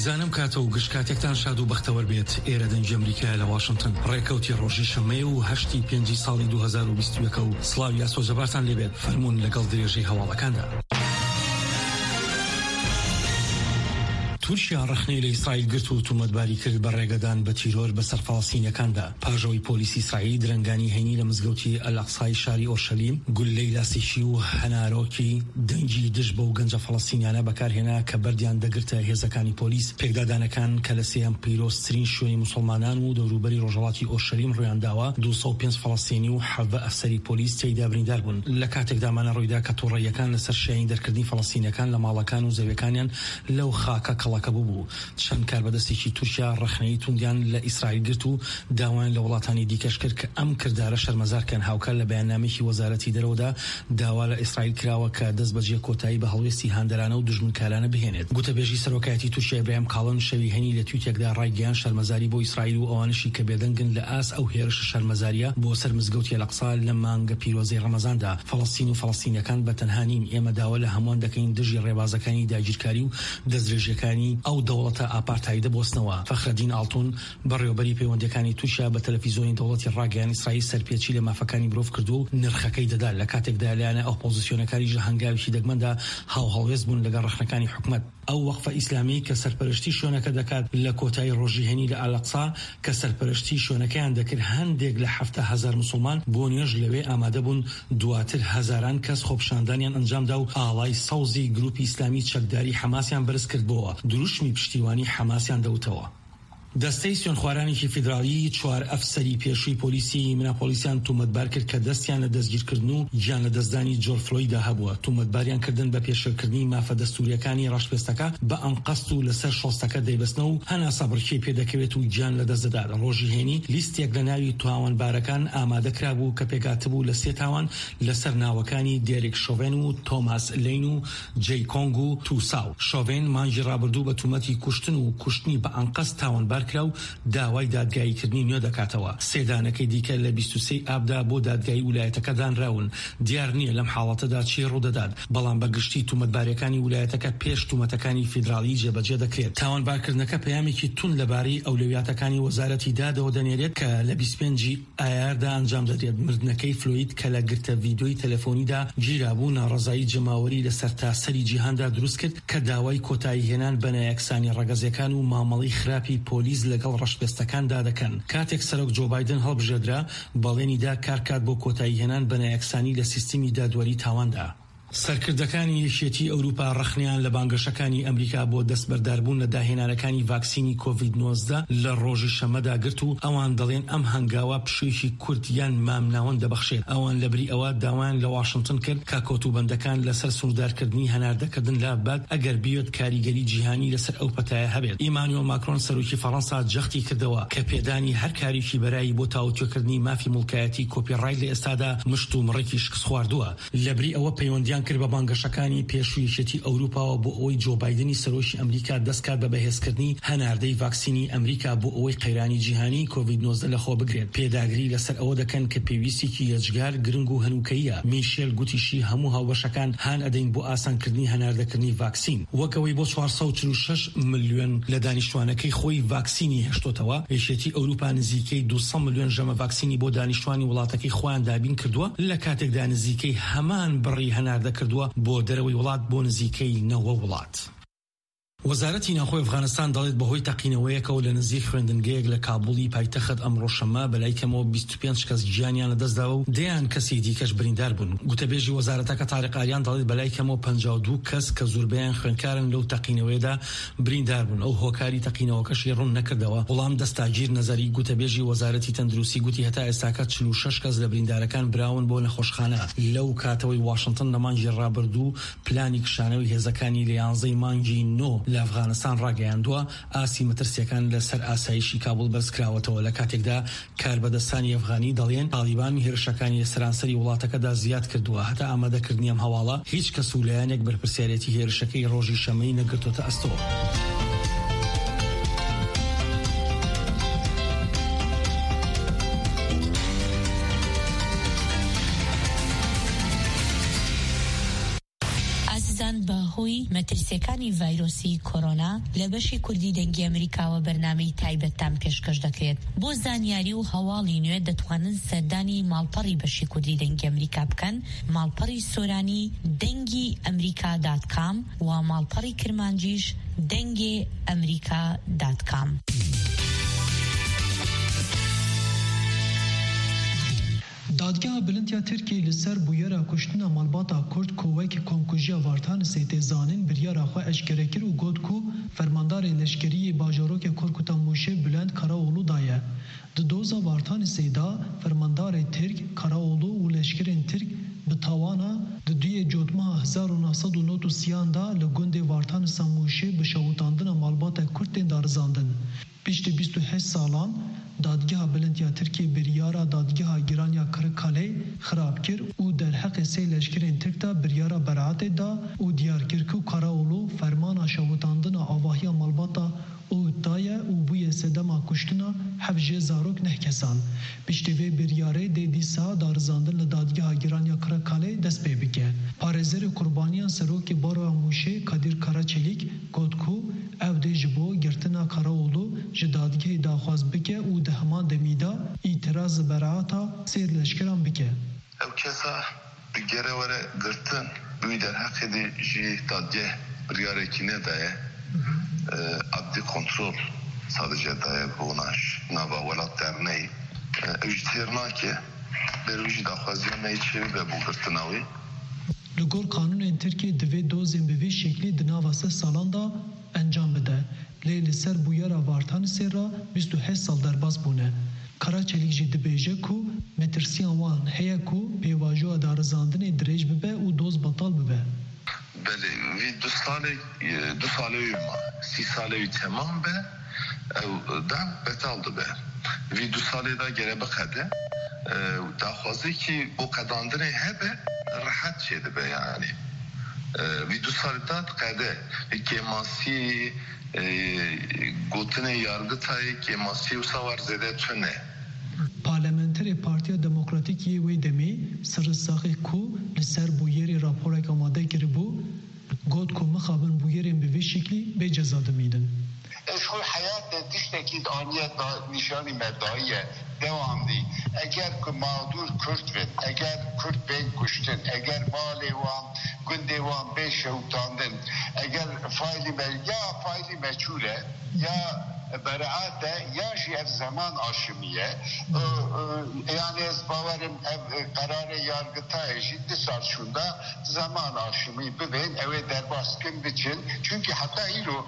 هیزانم کاتە و گشتکاتێکتان شاد و بەختەوەر بێت. ئێرە دەنگی ئەمریکا لە واشنگتن ڕێکەوتی ڕۆژی شەمەیە و 8 پێنجی ساڵی 2021 و سڵاوی ئاسۆجەبارتان لێبێت. فەرموون لەگەڵ درێژەی هەواڵەکاندا. تورکیا ڕخنەی لە ئیسرائیل گرت و تومەتباری کرد بە ڕێگەدان بە تیرۆر بەسەر فەڵەستینیەکاندا. پاژەوەی پۆلیسی ئیسرائیل درەنگانی هەینی لە مزگەوتی ئەل-ئەقسای شاری ئۆرشەلیم گولەی لاسیشی و هەنارۆکی دەنگی دژ بە و گەنجە فەڵەستینیانە بەکارهێنا کە بەردیان دەگرتە هێزەکانی پۆلیس. پێکدادانەکان کە لە سێهەم پیرۆزترین شوێنی موسڵمانان و دەوروبەری ڕۆژهەڵاتی ئۆرشەلیم ڕوویان داوە 205 فەڵەستینی و 7 ئەفسەری پۆلیس تێیدا بریندار بوون. لە کاتێکدامانە ڕوویدا کە تووڕەیەکان لەسەر شایین دەرکردنی فەڵەستینیەکان لە ماڵەکان و زەویەکانیان لەو خاکە کەڵەکە بوو. چەند کاربەدەستێکی تورکیا ڕخنەی توندیان لە ئیسرائیل گرت و داوایان لە وڵاتانی دیکەش کرد کە ئەم کردارە شەرمەزارکەن. هاوکار لە بەیاننامەیەکی وەزارەتی دەرەوەدا داوا لە ئیسرائیل کراوە کە دەست بەجێ کۆتایی بە هەڵوێستی هاندەرانە و دژمنکارانە بهێنێت. گوتەبێژی سەرۆکایەتی تورکیا ئیبراهیم کاڵن شەوی هەینی لە تویتێکدا ڕایگەیان شەرمەزاری بۆ ئیسرائیل و ئەوانشی کە بێدەنگن لە ئاس ئەو هێرش شەرمەزاریە بۆ سەر مزگەوتی ئەل-ئەقسا لە مانگە پیرۆزەی ڕەمەزاندا. فەڵەستین و فەڵەستینیەکان بەتەنها نین. ئێمە داوا لە هەمووان دەکەین دژی ڕێبازەکانی داگیرکاری و دەستدرێژیەکانی ئەو دەوڵەتە ئاپارتایدە بۆستنەوە. فەخرەدین ئاڵتون بەڕێوەبەری پەیوەندیەکانی تورکیا بە تەلەڤیزیۆنی دەوڵەتی ڕاگەیان ئیسرائیل سەرپێچی لە مافەکانی مرۆڤ کردو و نرخەکەی دەدا لە کاتێکدا لایەنە ئۆپۆزیسیۆنەکانی هەنگاوێکی دەگمەندا هاوهەڵوێست بوون لەگەڵ ڕخنەکانی حکومەت. ئەو وەقفە ئیسلامی کە سەرپەرشتی شوێنەکە دەکات لە کۆتایی ڕۆژی هەینی لە ئەل-ئەقسا کە سەرپەرشتی شوێنەکەیان دەکرد هەندێک لە 7,000 موسڵمان بۆ نوێژ لەوێ ئامادە بوون. دواتر هەزاران کەس خۆپشاندانیان ئەنجامدا و ئاڵای سەوزی گروپی ئیسلامی چەکداری حەماسیان بەرز کردبەوە. دروشمی پشتیوانی حەماسیان دەوتەوە. دەستەی سوێنخوارانێکی فیدرالی 4 ئەفسەری پێشووی پۆلیسی میناپۆلیسیان تومەتبار کرد کە دەستیان لە دەستگیرکردن و گیان لە دەستدانی جۆرج فلۆیددا هەبووە. تومەتباریان کردن بە پێشێلکردنی مافە دەستوریەکانی ڕەشپێستەکە بە ئەنقەست و لەسەر شۆستەکە دەیبەستنەوە و هەناسە بڕکێ پێدەکەوێت و گیان لە دەستدەدات. ڕۆژی هێنی لیستێک لە ناوی تاوانبارەکان ئامادەکرا بوو کە پێکاتبوو لە 3 تاوان لەسەر ناوەکانی دێریک شۆڤێن و تۆماس لین و جەی کۆنگ و توساو. شۆڤێن مانگی ڕابردوو بە تومەتی کوشتن و کوشتنی بە ئەنقەست تاوانبار کرا و داوای دادگاییکردنی نوێ دەکاتەوە. سێدانەکەی دیکە لە 23 ئابدا بۆ دادگایی ویلایەتەکە دانراون. دیار نییە لەم حاڵەتەدا چی ڕوودەدات، بەڵام بەگشتی تومەتبارەکانی ویلایەتەکە پێش تومەتەکانی فیدرالی جێبەجێ دەکرێت. تاوانبارکردنەکە پەیامێکی تون لەبارەی ئەولویاتەکانی وەزارەتی دادەوە دەنێرێت کە لە 25 ئایاردا ئەنجام دەدرێت. مردنەکەی فلۆید کە لە گرتە ڤیدیۆی تەلەفۆنیدا گیرابوو ناڕەزایی جەماوەری لە سەرتاسەری جیهاندا دروست کرد کە داوای کۆتایی هێنان بە نایەکسانی ڕەگەزیەکان و مامەڵەی خراپی پۆلیس لەگەڵ ڕەشپێستەکاندا دەکەن. کاتێک سەرۆک جۆ بایدن هەڵبژێدرا بەڵێنیدا کارکات بۆ کۆتایی هێنان بە نایەکسانی لە سیستمی دادوەری تاواندا. سەرکردەکانی یەکێتی ئەوروپا ڕخنیان لە بانگەشەکانی ئەمریکا بۆ دەستبەرداربوون لە داهێنانەکانی ڤاکسینی کۆڤید-19 لە ڕۆژی شەمەدا گرت و ئەوان دەڵێن ئەم هەنگاوە پشوویەکی کورت یان مامناوەن دەبەخشێت. ئەوان لەبری ئەوە داوایان لە واشنگتن کرد کە کۆتوبەندەکان لەسەر سنوردارکردنی هەناردەکردن لابات ئەگەر بیوێت کاریگەری جیهانی لەسەر ئەو پەتایە هەبێت. ئیمانوئێل ماکرۆن سەرۆکی فەڕەنسا جەختی کردەوە کە پێدانی هەر کاریکی بەرایی بۆ تاوتوێکردنی مافی مڵکایەتی کۆپیڕایت لە ئێستادا مشت و مڕێکی شکست خواردووە. لەبری ئەوە پەیوەندیان کرد بە بانگەشەکانی پێشوویەتی ئەوروپاوە بۆ ئەوەی جۆ بایدنی سەرۆکی ئەمریکا دەستکات بە بەهێزکردنی هەناردەی ڤاکسینی ئەمریکا بۆ ئەوەی قەیرانی جیهانی کۆڤید-19 لەخۆ بگرێت. پێداگری لەسەر ئەوە دەکەن کە پێویستێکی یەجگار گرنگ و هەنووکەیە. میشێل گوتیشی هەموو هاوبەشەکان هان ئەدەین بۆ ئاسانکردنی هەناردەکردنی ڤاکسین. وەکەوەی بۆ 446 ملیۆن لە دانیشتوانەکەی خۆی ڤاکسینی هێشتۆتەوە. یەکێتی ئەوروپا نزیکەی 200 ملیۆن ژەمە ڤاکسینی بۆ دانیشتوانی وڵاتەکەی خۆیان دابین کردووە لە کاتێکدا نزیکەی هەمان بڕی هەناردە کردووە بۆ دەرەوەی وڵات بۆ نزیکەی 90 وڵات. وەزارەتی ناوخۆی ئەفغانستان دەڵێت بەهۆی تەقینەوەیەکەوە لە نزیک خوێندنگەیەک لە کابولی پایتەخت ئەمڕۆ شەمە بەلای کەمەوە 25 کەس گیانیان لەدەستداوە و دەیان کەسی دیکەش بریندار بوون. گوتەبێژی وەزارەتەکە تاریق ئاریان دەڵێت بەلای کەمەوە 52 کەس کە زۆربەیان خوێندکارن لەو تەقینەوەیەدا بریندار بوون. ئەو هۆکاری تەقینەوەکەشی ڕوون نەکردەوە. وەڵام دەستاگیر نەزەری گوتەبێژی وەزارەتی تەندروستی گوتی هەتا ئێستاکە 46 کەس لە بریندارەکان براون بۆ نەخۆشخانە. لەو کاتەوەی واشنگتن لە مانگی ڕابردوو پلانی کشانەوەی هێزەکانی لە 11 مانگی 9 لە ئەفغانستان ڕاگەیاندووە ئاسی مەترسیەکان لەسەر ئاسایشی کابل بەرزکراوەتەوە. لە کاتێکدا کاربەدەستانی ئەفغانی دەڵێن تالیبان هێرشەکانی سەرانسەری وڵاتەکەدا زیاد کردووە. هەتا ئامادەکردنی ئەم هەواڵە هیچ کەس و لایەنێک بەرپرسیارەتی هێرشەکەی ڕۆژی شەمەی نەگرتوتە ئەستۆ. گەیشتیان بە هۆی مەترسیەکانی ڤایرۆسی کۆرۆنا لە بەشی کوردی دەنگی ئەمریکاوە بەرنامەی تایبەتتان پێشکەش دەکرێت. بۆ زانیاری و هەواڵی نوێ دەتوانن سەردانی ماڵپەڕی بەشی کوردی دەنگی ئەمریکا بکەن، ماڵپەڕی سۆرانی دەنگی ئەمریکا.com و ماڵپەڕی کرمانجیش دەنگی ئەمریکا.com. دادگاه بلندیا ترکیه لسر بویرا کشتنا مالباتا کرد کوک کمکوژیا وارتان سیت زانین بریارا خو اشکرکر و گود کو فرماندار لشکری باجاروک کرکوتا موشه بلند کراولو دایه. دوزا وارتان سیدا فرماندار ترک کراولو و لشکرین ترک به توانا دوی جودما 1993 دا لگوند وارتان سموشه به شوتاندن مالباتا کردین دارزاندن. پیشت 28 سالان دادگاه بلندیا ترکیه بریارا دادگاه گرانیا کرکاله خراب کر او در حق سی لشکرین ترک دا بریارا برعات دا او دیار کرکو کراولو فرمانا شوتاندن آواهی مالباتا او دایه او بوی سدما کشتنا حفجه زاروک نه کسان. پیشتوی بریاره دی دیسا دارزاندن لدادگاه گرانیا کرکاله دست پی بکه. پارزر قربانیان سروک بارو موشه کادیر کاراچلیک گودکو او دی جبو گرتنا کراولو جدادگاه داخواز بکه او دهمان دمیدا اعتراض برعاتا سیر لشکران بکه. او کسا بگره وره گرتن بوی در حق دی جی دادگاه بریاره کینه دایه عبدی کنترل sadece daye bonaş nava velat derneği ejderna ki beruji daxwaziyê me çevi be bu girtinawi li gor kanûnên Tirkiye divê dozên bi vê şeklî di nava se salan da encam bide. Lê li ser bûyera vartanîsê ra 28 sal derbas bûne. Karaçelik jî dibêje ku metirsiyan wan heye ku pêvajoya darizandinê dirêj bibe û doz betal bibe. Belê vî du salê wî ma 30 salê wî temam be ew dem betal dibe. Vî du salê da gere biqede daxwazî ki bo qedandinê hebe rehet çê dibe yani. Vî du salê da diqede kêmasî gotinê yargıtayê kêmasî wisa war zêde tune. Parlamenterê Partiya Demokratîkiyê wê demê sirsaxê ku li ser bûyerê raporek amade kiribû got ku mixabin bûyerên bi vê şeklî bê ceza dimînin. Şu hayat tiştekî aniyet nişanî medayiye devam değil. Eğer ki mağdur Kürt ve eğer Kürt ben kuştun, eğer malê wan gundê wan bê şewtandin, eğer failî meçhûle ya beraate ya jî ev zaman aşimiye yani ez bawerim ev kararê yargıtayê jî di sal şunda zaman aşimî bibin ew derbaskin biçin çünkü heta îro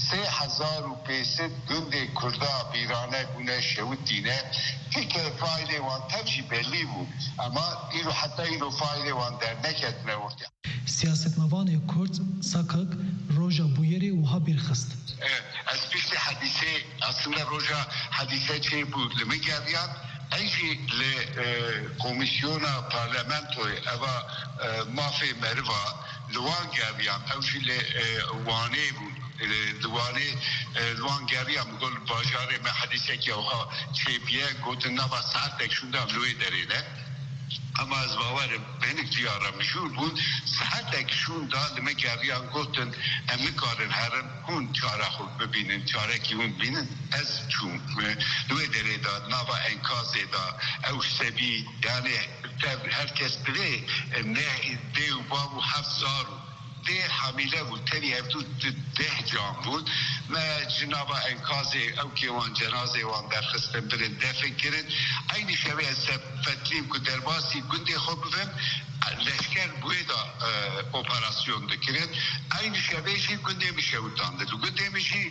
3500 gundê Kurda bîrane bûne şewitîne tike failê wan tev jî bellî bû ama îro heta îro failê wan derneketine ortaya. Siyasetmevanê Kurd sakık roja bûyerê wiha birxist. Ez piştî hadîsê aslında roja hadîse çê bû li min geriyan eyjî li komisyona parlamentoyê eva mafê meriva li wan geriyan ew jî li wanê bûn li wan geriyan gol bajarê me hadîsekî ew çêbiye gotin nava saetek şunda lûyê derêne ama ez bawerim benik diyara mijûr bûn saetek şunda li me geriyan gotin em nikarin herin hûn çare xwe bibînin çarekî hûn bînin ez çûm li wê derê da nava enkazê da ew sebî yani herkes divê ne dê û bav û heft zar û dê hamîle bû tenî ev du deh can bûn me cinava enkazê ew kê wan cenazê wan derxistin birin defin kirin aynî şevê ez fetlîm ku derbasî gundê xwe bibim leşker bûyê da operasyon dikirin aynı şevê jî gundê min şewitandin gundê min jî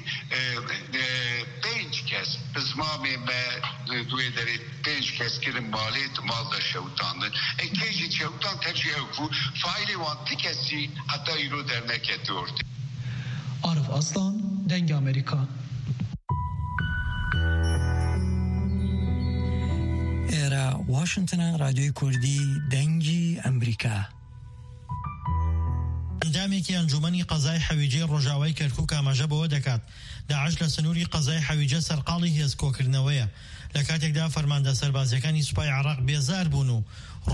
5 kes bizmamê me duê derê 5 kes kirin malê mal da şewitandin kê jî şewitan tev jî ew ku failê wan ti kes jî heta îro dernekete ortaya. Arif Aslan, Deng Amerika. ئێرە واشنگتنە رادیۆی کوردی دەنگی ئەمریکا. ئەنجامێکی ئەنجومەنی قەزای حەویجەی ڕۆژاوای کەرکووک ئاماژە بەوە دەکات داعش لە سنووری قەزای حەویجە سەرقاڵی هێزکۆکردنەوەیە لە کاتێکدا فەرماندە سەربازیەکانی سوپای عێراق بێزار بوون و